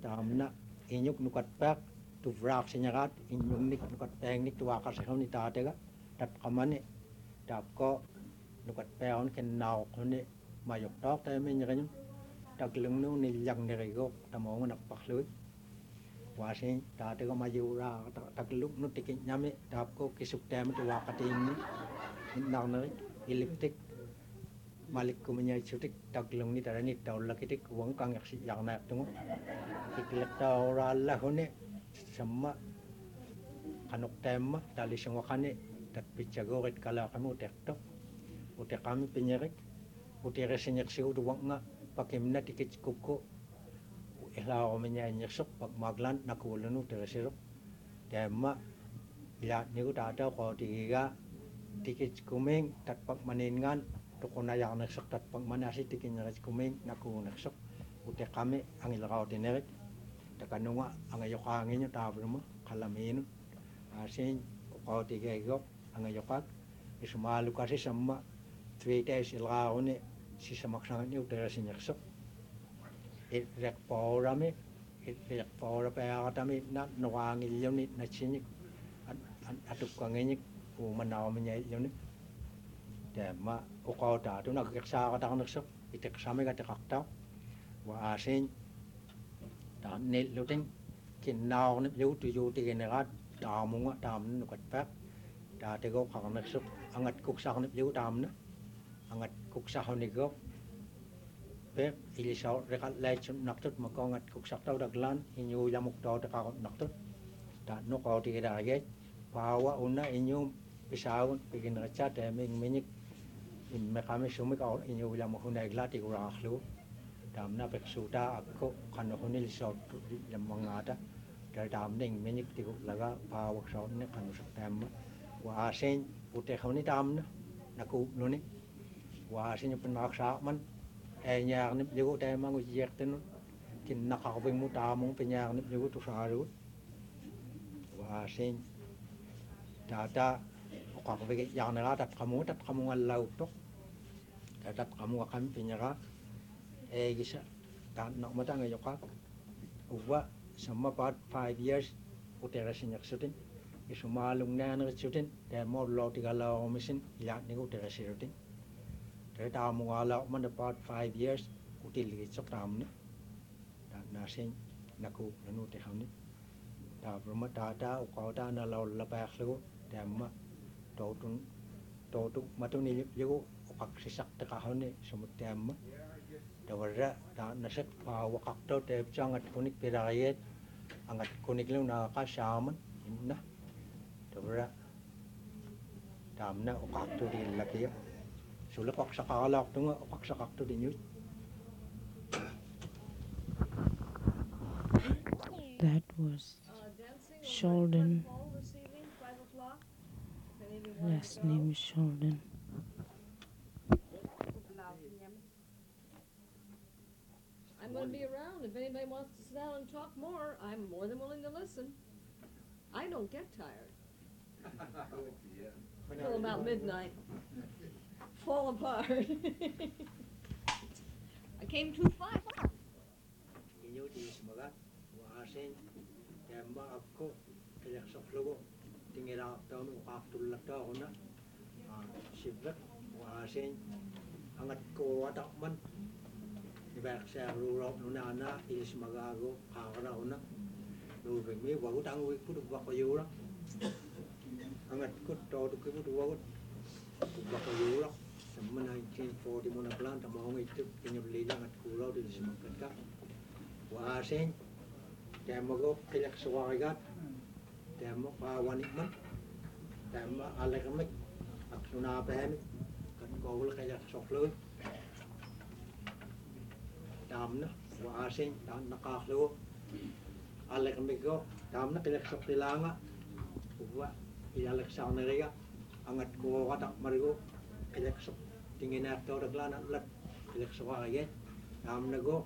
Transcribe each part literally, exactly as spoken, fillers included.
tamna inyuk nukat pak tu vrak sinyarat inyuk nik nukat peng nik tu akar sekau ni tatega tat kamane tap ko nukat peon ken nau kone mayok tok ta men nyakan tak lung nu ni yang ne go tamong nak pak lui wasin tatega mayura tak luk nu tikin nyame tap ko kisuk tem tu wakati ini nang ne electric malik kumanya chutik tak lung ni tarani taw lakitik wang kang yak si yang nak tungo iklek taw ralla hone sama kanok tema tali semua kane tat picagoret kala kamu tektok utek kami penyerik utek resenyak si udu nga pakimna tikit kuko ela omenya nyeksok pak maglan nakulunu teresiro tema ya niku tata ko tiga tikit kumeng tat pak maningan tukuna yang neksok tat pak manasi tikin nyeres kumeng naku neksok utek kami angil kau tinerik takanunga angayoka anginyo tabruma kalaminu asin kau tiga ego angayoka ismalu kasi sama tweete silgaone si samaksangan ni uteresin nyeksok irek paurame irek paura peatame na nuangil yoni na chinik atuk kangenik umanaw menya yoni tema ukau ta tu nak keksa ka tak naksok itek same ka takta wa asin ta nel luting kinnaw ne yu tu yu ti generat ta munga tam nu kat pak ta te go ka naksok angat kuksa ne yu tam na angat kuksa ni go pe ilisau rekat lechun naktut makongat kuksa tau daglan inyu yamuk tau ta ka naktut ta no ka ti da ge pawa una inyu pisaun bikin raca deming minik in mekame sumik au inyu yamuk una iglati urahlu damna peksuta akko kan honil sot yamangata dari damning minik ti laga pawa sot ne kan tem wa asen ute khoni damna naku nuni wa asen penaksa man e nyar ni yugo te mangu yekten kin nakakabing mo tamong penyar ni yugo to saru wa asen tata kakabing yang na tat kamu tat kamu ngalau to tat kamu akan penyara e gisa tan nak mata ngayoka uwa sama part five years utera sinyak sutin isumalung na na sutin te mo lo tiga lo mesin ya ni utera sutin te tamu ala man part five years util gi sok tam ni ta na sin naku nanu te hamni ta broma ta ta ko ta na lo la pa khlu te ma to tun to tu matu ni yugo pak sisak ta ka hone sumut te ma ta warra ta na set pa wakak to te changat kunik pirayet angat kunik lu na ka shaman inna ta warra tamna wakak to di lakiya sulit pak sakalak tu nga pak sakak tu din yun. That was Sheldon. Last name is Sheldon. I'm going to be around. If anybody wants to sit down and talk more, I'm more than willing to listen. I don't get tired. Until about midnight. Fall apart. I came too far. Inyo di smagat waasen temba akko kayak soklogo tingira taun ukaktul lakta ona sibak waasen angat ko watak man ibak sa ruro nunana is magago kakara ona lubeng mi wagut ang wik pudu bakayura angat ko to to ko pudu wagut bakayura sama nineteen forty muna plan ta mahong itu pinyulilang at kulaw din sa magkata waasen tema go kayak suwagat tema pawanik man tema alakamik at sunapahemik kat kawal kayak sokloy tamna waasen tam nakaklo alakamik go tamna kayak soklilanga uwa ilalak sa nariga angat ko katak marigo kayak sok tingin na ito raglan at lat kayak suwagat tamna go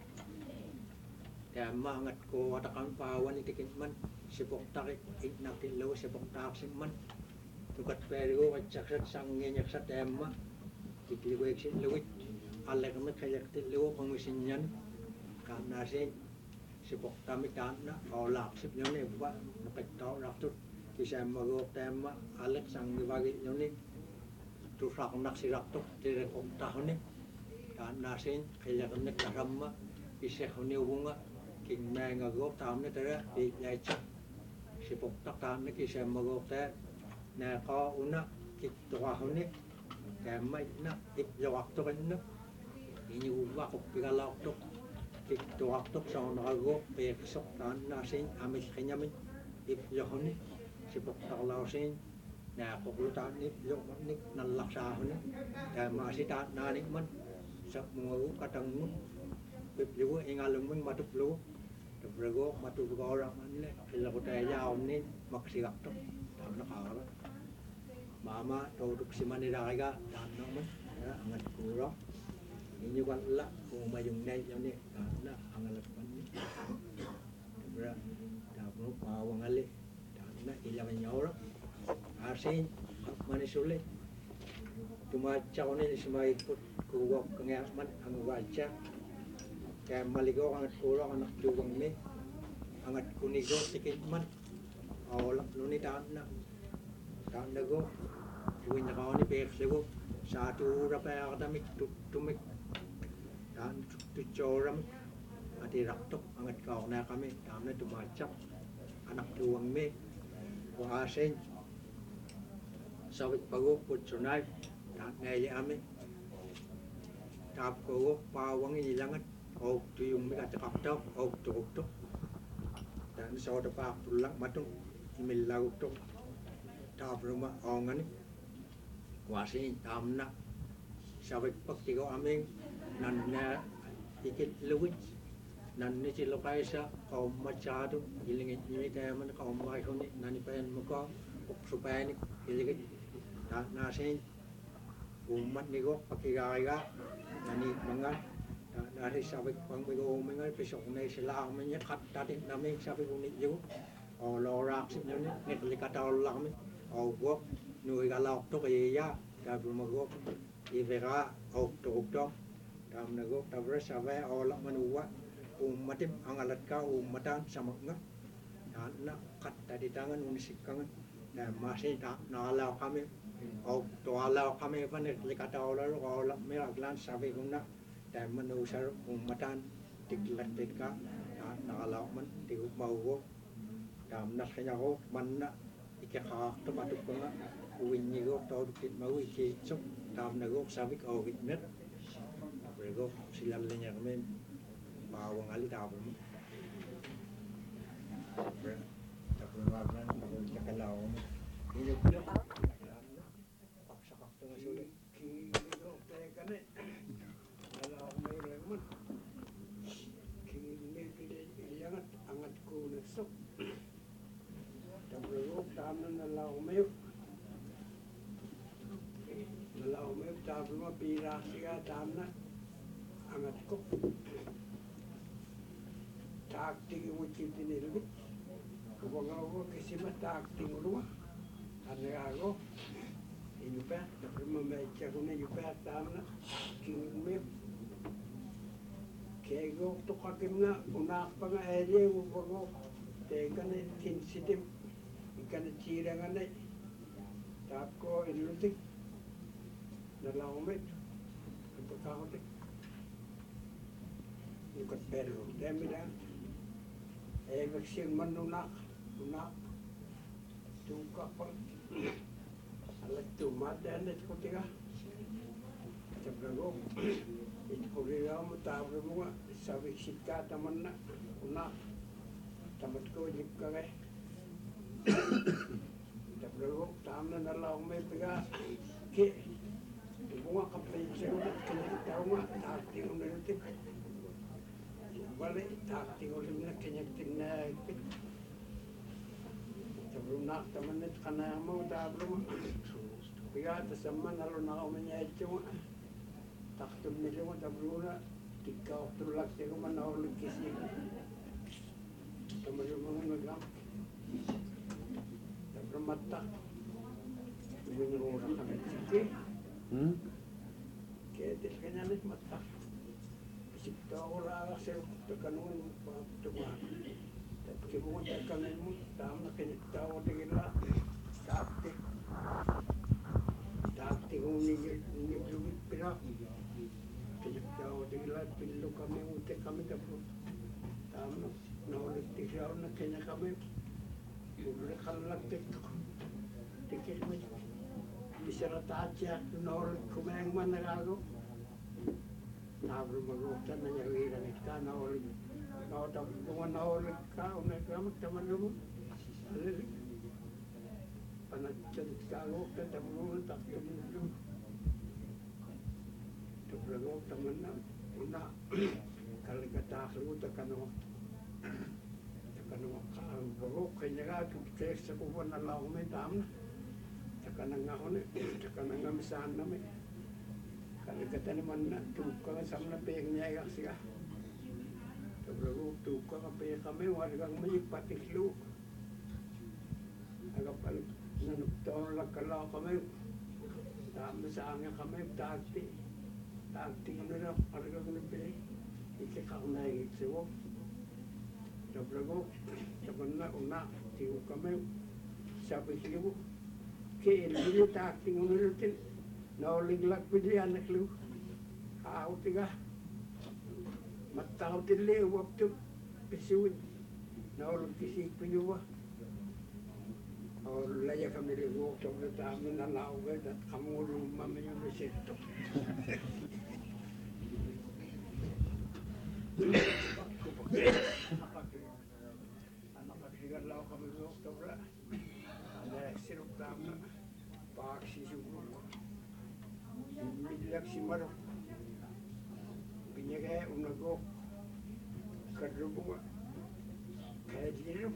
kaya mangat ko watakang pawan itikin man sipok takik ignakin lo sipok taksin man tukat pero at saksat sangin yak sa tema kikligo iksin luwit alak me kayak tilo kung isin yan kan nasin sipok tamik dan na olak sip nyone buat nepek tau raktut kisah magok tema Alex sang dibagi nyone tu rak nak si raktuk dire kok tahun ni dan nasin kaya kenek karamma kisah honi bunga king menga gok tam ni tere di yaicha sipok tak tan ni kisah magok te na ko una kik tua honi kema na ip jawak tu kan na ini ubah kok pigalak tu kik tua tu sang nagok pe sok tan nasin amit kenya min ip jahoni sipok tak lausin na kok lu tan ni yok ni nan laksa honi ta ma si ta na ni man sap mu kadang mu ip lu ingalum mun matup lu tu bergo matup go orang man le kila ko ta yaw ni mak si gak tu tam na ka mama tau duk si mani raga dan no man angat kuro ini kan la ko mayung nei yang ni na angalat man ni bra ta bro pa wang ale na ilang nyawra asin mani sule cuma caw ni semai ikut kuwa kengaman ang waja kaya maligo angat kuro anak juwang ni angat kunigo tikit man awalak nuni taan na taan na go iwin na kao ni pek sego satu ura pa akadamik tumik taan tucoram ati raktok angat kao na kami taan na tumacap anak juwang ni wahasin sawit pago putsunay taan ngayi ami tap ko pawang ilangat og tuyung mi katakap tok og tok tok dan so da pa pulang matung imilaw tok tap ruma ongan wasi tamna sawit paktigo aming nan na ikit luwit nan ni si lokaisa kaum machado ilingit ni kaya man kaum mai honi nani pen muko supaya ni ilingit ta nasin umat ni go pakigaiga nani mangan dari sabik pang bigo mengai besok nei sila menye khat tadi nami sabik uni ju o lo rak sip ni net likata lam o go nui galok to ya da buma go ivera o to to dam na go tabra save o la manuwa umatim angalat ka umatan samanga dan na khat tadi tangan uni sikangan dan masih tak nala kami o to ala kami panet likata o la la mera glan sabik guna dan menusar umatan tiklat tika nalaw man tiup mau go dam nas kanya go manna ike kha to patuk ko nga uwin ni go to tit mau ike sok dam na go sabik o git net go silal lenya men bawang ali ta bu ta bu wa nan ko jakalaw ini yo paksa paksa ngasuli ki go te kane angat angat ko na sok tabro tamna nalaw mayo nalaw mayo tabro pira siga tamna angat ko takti mo chitinil ko bangaw kasi matakti mo ruwa anago inupa tabro mamecha ko na yupa tamna king kego to kakim nga unak pa nga ere ubago teka na tinsitim ika na tira nga na tap ko ilutik nalawamit ipagkakotik yukat pero demi lang eh magsiyang man unak unak tuka pa alat tumadanit ko tika tabrago Ipuriya mo tabre mo nga sabik sika taman na una tamat ko jip ka kay tabre ko tam na nalaw may piga ki ibu nga kapay siya nga kinagitaw nga takti ko na natin bali takti ko rin na kinagtin na ipit tabre na taman na kanaya mo tabre mo piga tasaman nalo na ako manyaycho nga taktum nila mo tabruna ikaw tulak siya ko man nahulig kasi tamaryo mga nagam tabra mata minurura kami sige kaya din kanya nit mata isip to ako lang siya pagkanuan tuma ke mo ta kan mo tam na ken ta o de la tapte tapte o ni ni lu pira ke ta o de la pillu kami ute kami ta tam no le ti ra na ken kami ulu khalak te te ke me bisara ta cha no le kumeng managago Nabru magutan na niya wira ni ka na ol na ota bunga na ol ka una kama taman mo alili panat chan ka go ka tamu tak yun yun to prago taman na una kali ka ta khlu ta kano ta kano ka go kanya ga tu te sa ko na la me dam ta kana nga hone ta kana nga misan na me Kalau kata ni mana tukang sama pengnya ya sih ah, terus tukang apa ya kami warga kami pakai lu, agak paling nanti tahun lah kalau kami tak misalnya kami takti, takti ni lah warga kami beli, ini kau naik sewa, terus teman nak unak tiu kami siapa sih bu, ke ilmu takti ni rutin. Naulig lak pili anak lu, kau tiga, matau tili waktu pisuin, naulig kisi pijuwa, or laya kami di waktu kita amin alau kita kamu rumah menyuruh besitu. Anak kecil lau kami waktu berapa, ada sirup tamu, pak sisuku. Bilak si Maro binigay unago kadrubo kaya dito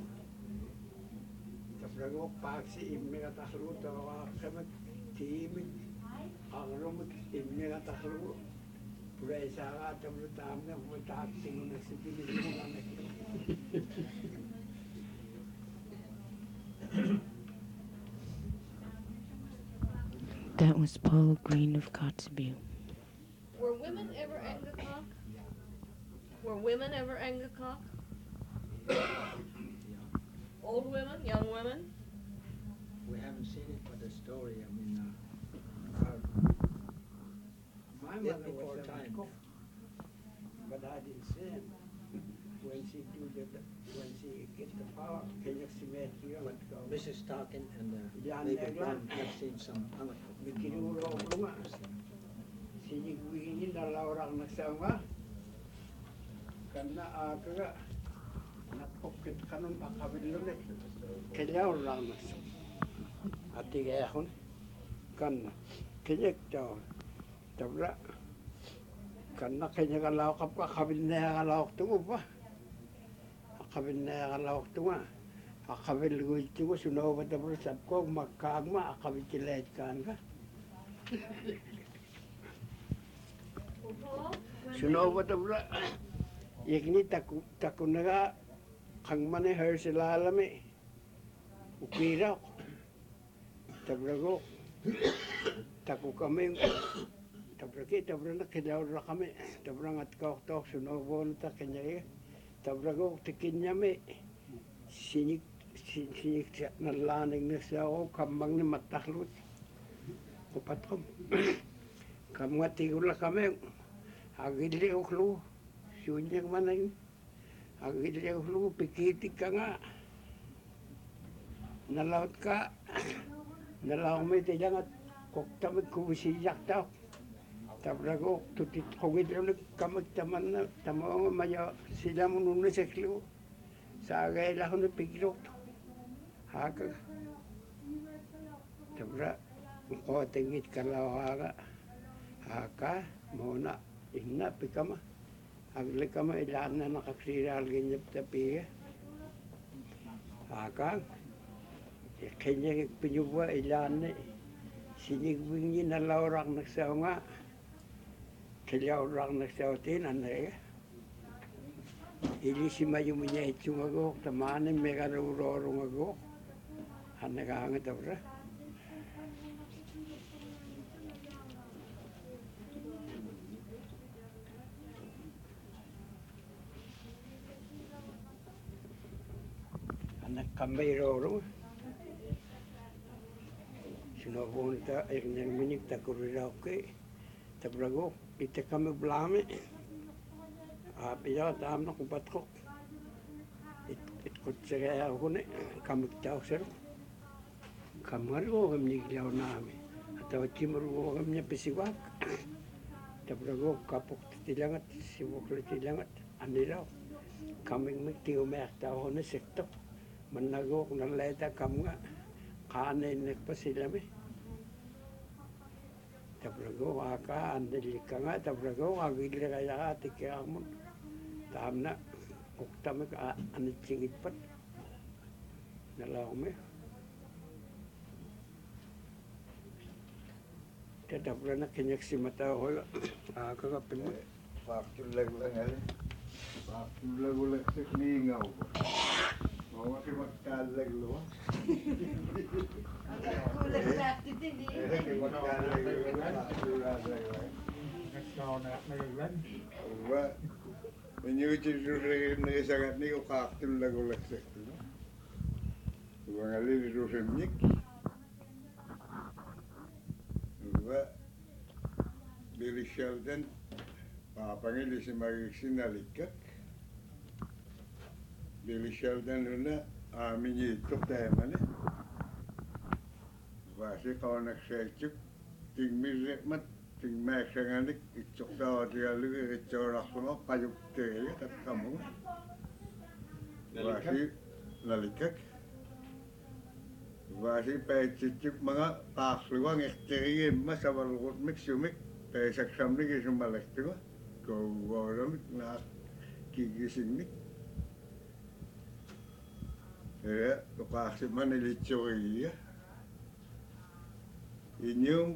kaprago paksi immi katahlu tawa kama timi agro immi katahlu pura isaga tablu tamne huta tingun sipili muna That was Paul Green of Kotzebue. Were women ever Angakok? Were women ever Angakok? Old women, young women? We haven't seen it, but the story, I mean, uh, uh, my Yet mother before was a time. cook, but I didn't see him when she do the when she get the power. Can you see me here? What go? Missus Starkin and uh, Jan David Egland. Brown have seen some other Bikinuro bunga. Sini wini na orang nagsama. Karena aga napokit kanon pakabilon eh. Kaya orang nas. Ati kaya kon kan kaya tahu. Tabla karena kaya kalau kap kabil na kalau tunggu pa. Kabil na kalau tunggu. Akabil gue itu sudah betul betul sabko makagma akabil cilet kan ka. Sudah betul betul. Yakni taku taku naga kang mana harus lalame. Ukira. Tabrago. Taku kami. Tabraki tabrana kejauh kami. Tabrangat kau tahu sudah bon tak kenyai. Tabrago tikinya me. Sini sini nalaning na siya ako kamang ni matahlut kupatkom kamati ko lang kami agili ko klu sunyag manay agili ko klu pikitik ka nga nalaot ka nalaot may tiyang at kuktamit kumisiyak tao tabrago tutit kogit lang kamag taman na tamaw maya sila mo nuna sa klu Sagay lah na pigilok. Haka. Tabra ko tingit kalawaga. Haka mona inna pikama. Agli kama ilan na nakaksiral ginyap tapi. Haka. Kanya pinyuwa ilan ni sinigwing na lawrak nagsawa. Kaya orang nagsawtin anay. Ili si mayu munya itu ngago, temane mega uro-uro ngago, ane kangen tabra. anak kami roro. Sinobon ta irneng minik ta kurirauke. Ta brago ite kami blame. Apia ta amna kupatkok. It it kutsere hone kami tau ser. Kamaru kami nilau nami. Atau cimaru kami pesiwak. Ta brago kapok tilangat sibuk tilangat anilao. Kami mesti umek tahu ni sektor menagok naleta kamu kane nek pasilame tabrago aka andeli kanga tabrago agile kaya tikamun tamna uktame ka anicingit pat nalaume tetabrana kenyak simata hola aka kapim Waktu lagu-lagu Waktu lagu-lagu ni ngau. Mau ke makan lagi lu. Kulit sakit ini. Eh ke makan lagi lu. Waktu lagu. Ngasau nak nagan. Wa menyuci dulu ni sangat ni ko waktu lagu-lagu tu. Wa ngali dulu semnik. Wa Billy Sheldon panggil si Marixin nalikat. Billy Sheldon luna amini itu teman ni. Wasi kau nak secuk, ting mirip mat, ting mek senganik, icok dah dia lu corak semua payuk teh ya tak kamu. Wasi nalikat. Wasi pecicuk manga tak luang eksteri masa balukut mik sumik, pesak samni kisah balik tu. Kau orang nak gigi sini, ya, lokasi mana licori ya, inyum,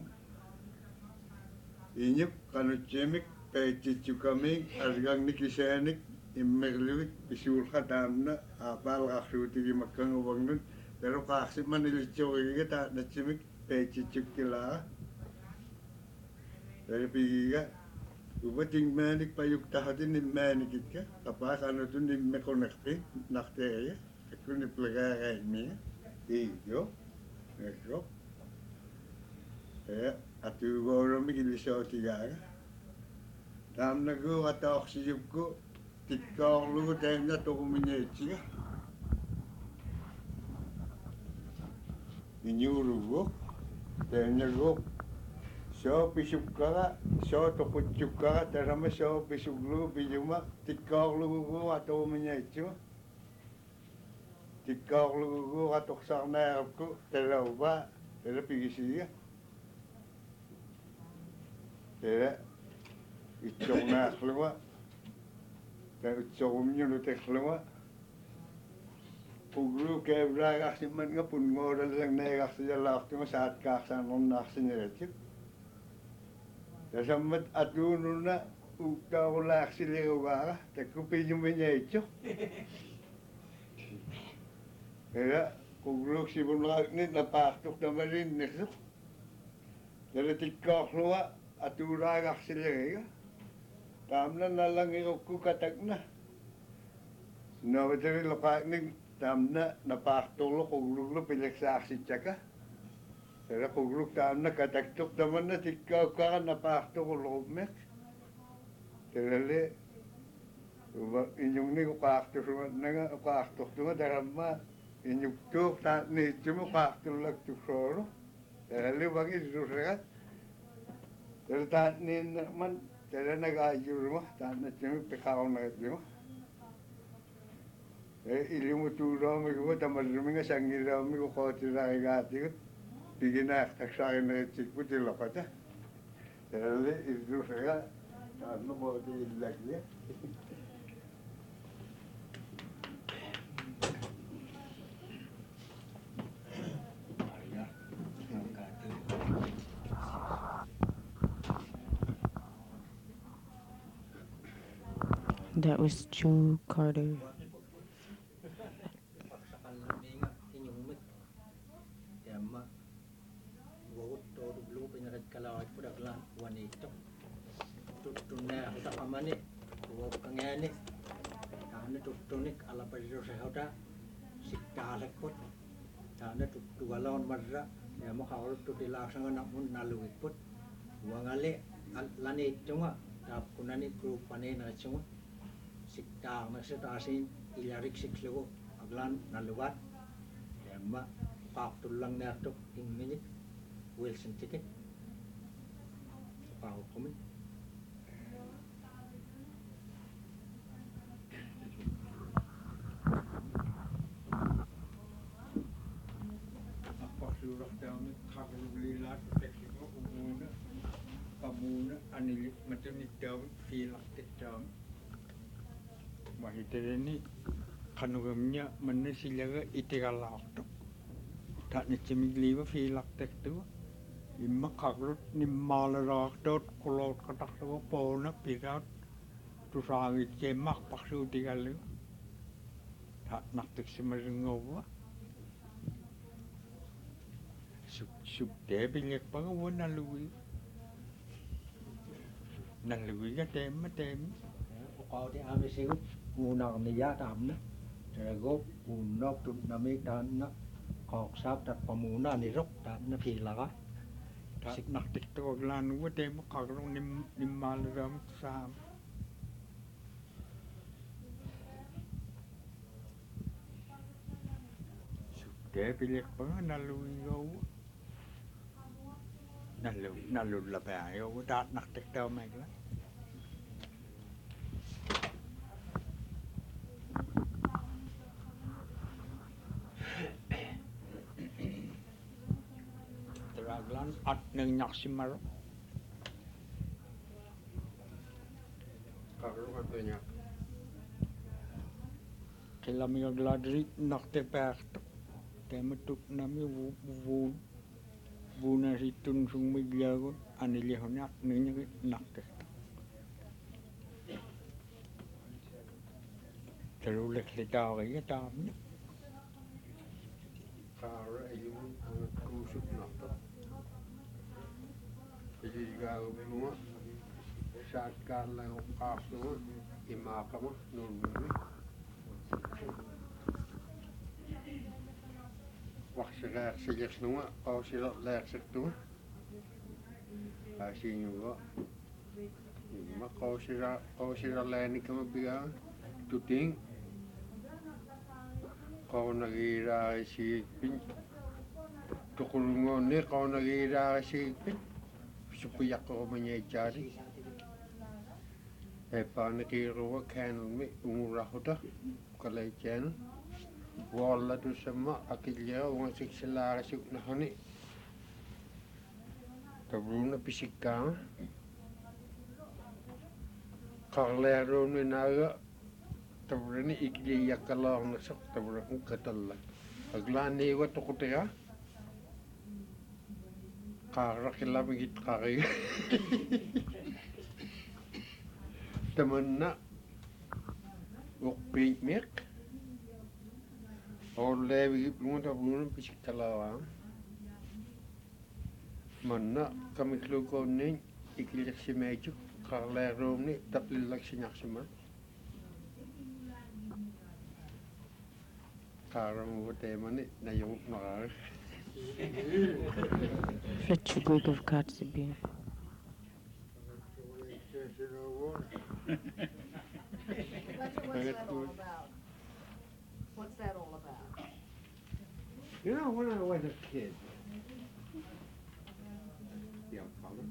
inyum kanu cemik, peci cukami, argang ni kisanik, immerluit, bisul khatamna, apal aksuti di makan uang nun, pero lokasi mana licori ya, tak nak cemik, peci cukila, dari pergi ya. Uba ting manik payuk tahatin ni manik itka, apa kana tu ni mekonekti nakte ya, aku ni pelagara ini, iyo, neko, ya, atu orang mikir lisau tiga, tam nagu atau oksigenku, tiga lu tanya tu menyeci ya, ini urut, tanya gua. So pisukara, so tokucukara, terama so pisuklu, bijuma, tikar lugu atau menyecu, tikar lugu atau sarna aku, terlalu terlalu pigisi ya, terlalu icok nak keluar, terlalu icok umnya lu terkeluar, puglu kebra kasih mana pun ngorang yang naik kasih jalan tu saat kasan orang nak senyerecik. Dasamat atun na ukta wala sila wala takupi yung menyecho. Kaya kung luk si bunlag ni napaktok na marin nito. Dala tikok luwa aturagak sila kaya. Tamna na lang ko katag na. Nawatari lokak ni tamna napaktok lo kung luk lo pilaksaksi tsaka. Kaya kung tam na kataktok naman na tikaw ka na pakto ko loomek. Kaya li, inyong ni ko kakto sumat na nga, kakto sumat darama, inyong tuk, ta ni cimo kakto lag tuksoro. Kaya li, bagi susurat. Kaya ta ni naman, kaya nag-ayur mo, ta na cimo pekaw na ito mo. Kaya ilimuturo mo ko, tamarumi nga sangiraw mo ko kote na kagati ko. Bigina taksakin na cikgu di lokata. Jadi itu saya anu mau dilagi. That was Joe Carter. Kalau aku dah kelam wanita, tutupnya kita kamane, buat pengen ni, karena tutupnya ala perlu saya ada, siktaalak put taana tutugalon marra ya mo khawr tutilaksanga namun naluik put wangale lanit chunga tap kunani group pane na chunga sikta na se tasin ilarik siklugo aglan nalugat yamma qaq tullang nertok ingni Wilson ticket pau komen apa sudah tahu kalau beli lat teknik umumnya kamu anil macam ni tahu feel tahu mahita ini kanugamnya mana silaga itigalak tu tak ni cemili wa feel tek tu imma kagrut ni malarak dot kolot katak tu pona pirat tu sangi cemak paksu tigalu tak nak tek semerengawa sub sub để bên nhật bắn quên anh lui nang lui cái tem mấy tem ko ti ame sigu una ni ya tam na go unok tu nami dan na kok sap tat pamuna ni rok dan na phi laga tak nak tik tu lan wa tem kak rong nim nim mal ram sam sub để bên nhật bắn anh lui go nang lui nang lui là bè go dat nak tik tu mày lá teraglan at nang nyak simar Kalau katanya kila mi gladri nak te per te metuk nami vu vu vu na situn sung mi glago anili honak ni nak te terus lek le tao cái tao ni kalau itu kusuk nak jadi kalau semua saat kalau kas semua imak kamu nunggu waktu saya sejak semua kau silap lek sektu asyik juga mak kau silap kau silap lek ni kamu biar tuting kau nagira si pin tukulungon ni kau nagira si pin supaya kau menyejari eh panakiro kan mi umurah dah kalau jen wala tu semua akilnya orang seksela rasuk nahani tabruna pisikang kalau ni naga tabrani ikili yakalang nasok tabrani katalla aglani wa tukutya karakila bigit kari temenna ukpi mek oleh bigit lunga tabruna pisikalawa mana kami keluar ni ikili simeju kalau ni tapi lagi nyak semua Karang wote mani na yung makar. Fetch a Greek of Kotzebue. What's that all about? What's that all about? You know, when I was a kid, young fella,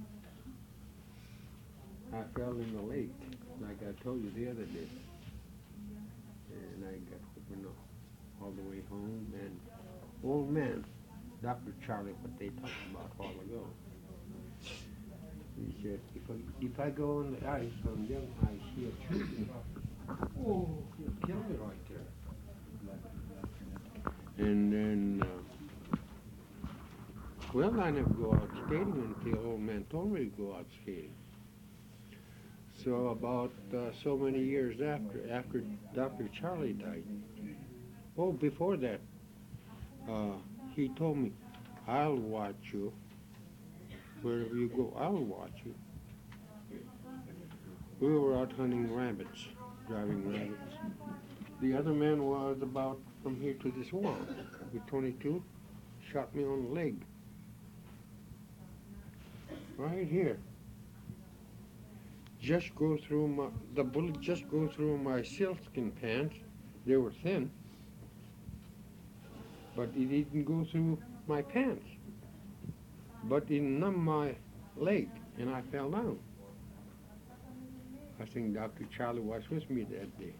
I fell in the lake, like I told you the other day, and I got you know, all the way home, and old man, Doctor Charlie, what they talked about a while ago, he said, if I, if I go on the ice, on young ice, he'll shoot me. Oh, he'll kill me right there. And then, uh, well, I never go out skating until old man told me to go out skating. So about uh, so many years after, after Doctor Charlie died, oh, before that, uh, he told me, I'll watch you. Wherever you go, I'll watch you. We were out hunting rabbits, driving rabbits. The other man was about from here to this wall with twenty-two, shot me on the leg. Right here. Just go through my, the bullet just go through my sealskin pants. They were thin. But it didn't go through my pants. But it numbed my leg and I fell down. I think Doctor Charlie was with me that day.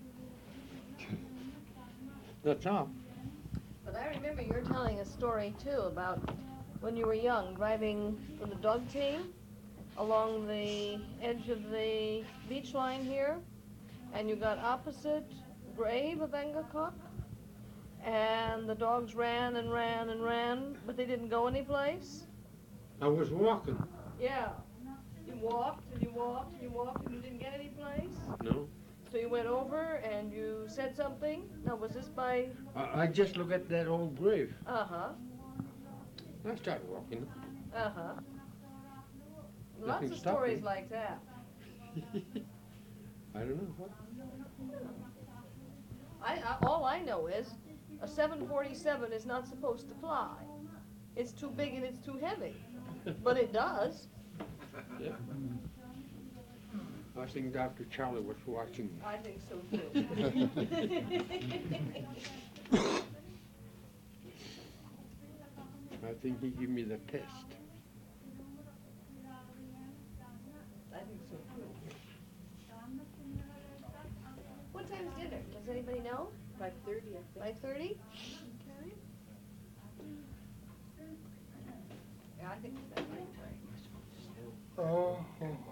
That's all. But I remember you're telling a story too about when you were young, driving from the dog team along the edge of the beach line here, and you got opposite grave of Engakok, and the dogs ran and ran and ran, but they didn't go anyplace. I was walking. Yeah. You walked and you walked and you walked and you didn't get any place. No. So you went over and you said something. Now, was this by? I, I just looked at that old grave. Uh huh. I started walking. Uh huh. Lots Nothing of stopped stories me. like that. I don't know what. I, I all I know is a seven forty-seven is not supposed to fly. It's too big and it's too heavy, but it does. Yeah. I think Doctor Charlie was watching me. I think so too. I think he gave me the test. I think so too. What time's dinner? Does anybody know? Five thirty, I think. Five thirty? Okay. Yeah, I think it's that right time. Oh, oh,